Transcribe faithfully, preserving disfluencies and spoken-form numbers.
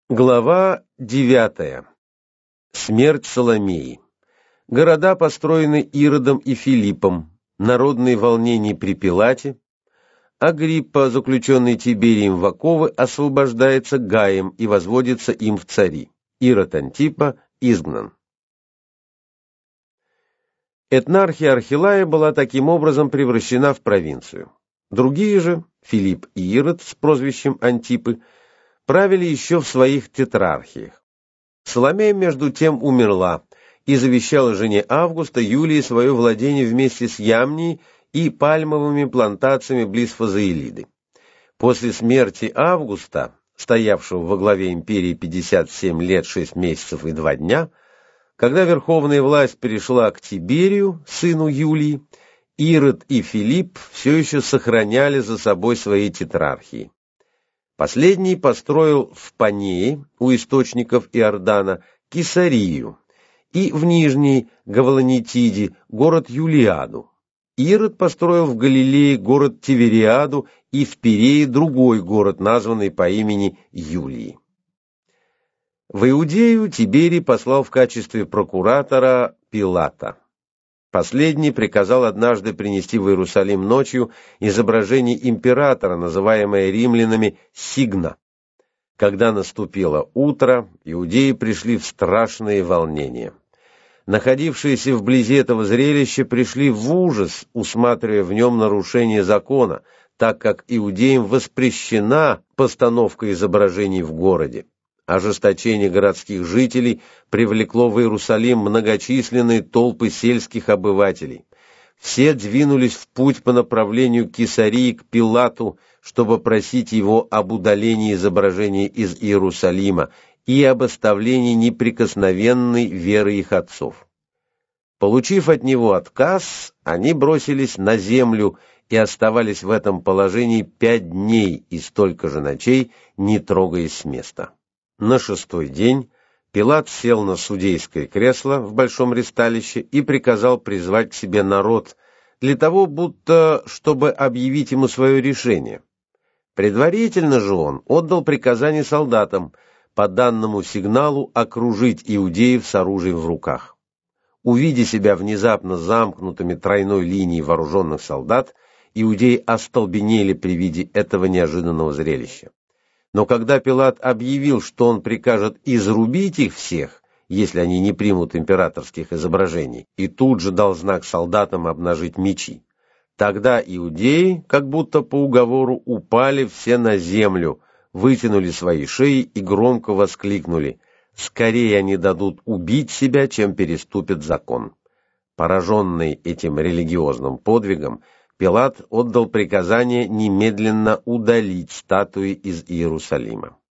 Глава девятая. Смерть Соломеи. Города построены Иродом и Филиппом, народные волнения при Пилате, Агриппа, заключенный Тиберием в оковы, освобождается Гаем и возводится им в цари. Ирод Антипа изгнан. Этнархия Архилая была таким образом превращена в провинцию. Другие же, Филипп и Ирод с прозвищем Антипы, правили еще в своих тетрархиях. Соломея, между тем, умерла и завещала жене Августа Юлии свое владение вместе с Ямнией и пальмовыми плантациями близ Фазаилиды. После смерти Августа, стоявшего во главе империи пятьдесят семь лет, шесть месяцев и два дня, когда верховная власть перешла к Тиберию, сыну Юлии, Ирод и Филипп все еще сохраняли за собой свои тетрархии. Последний построил в Панее, у источников Иордана, Кесарию, и в Нижней Гавланитиде город Юлиаду. Ирод построил в Галилее город Тивериаду и в Пирее другой город, названный по имени Юлии. В Иудею Тиберий послал в качестве прокуратора Пилата. Последний приказал однажды принести в Иерусалим ночью изображение императора, называемое римлянами Сигна. Когда наступило утро, иудеи пришли в страшные волнения. Находившиеся вблизи этого зрелища пришли в ужас, усматривая в нем нарушение закона, так как иудеям воспрещена постановка изображений в городе. Ожесточение городских жителей привлекло в Иерусалим многочисленные толпы сельских обывателей. Все двинулись в путь по направлению Кесарии к Пилату, чтобы просить его об удалении изображения из Иерусалима и об оставлении неприкосновенной веры их отцов. Получив от него отказ, они бросились на землю и оставались в этом положении пять дней и столько же ночей, не трогаясь с места. На шестой день Пилат сел на судейское кресло в большом ристалище и приказал призвать к себе народ, для того будто, чтобы объявить ему свое решение. Предварительно же он отдал приказание солдатам по данному сигналу окружить иудеев с оружием в руках. Увидя себя внезапно замкнутыми тройной линией вооруженных солдат, иудеи остолбенели при виде этого неожиданного зрелища. Но когда Пилат объявил, что он прикажет изрубить их всех, если они не примут императорских изображений, и тут же дал знак солдатам обнажить мечи, тогда иудеи, как будто по уговору, упали все на землю, вытянули свои шеи и громко воскликнули: «Скорее они дадут убить себя, чем переступят закон». Пораженный этим религиозным подвигом, Пилат отдал приказание немедленно удалить статуи из Иерусалима.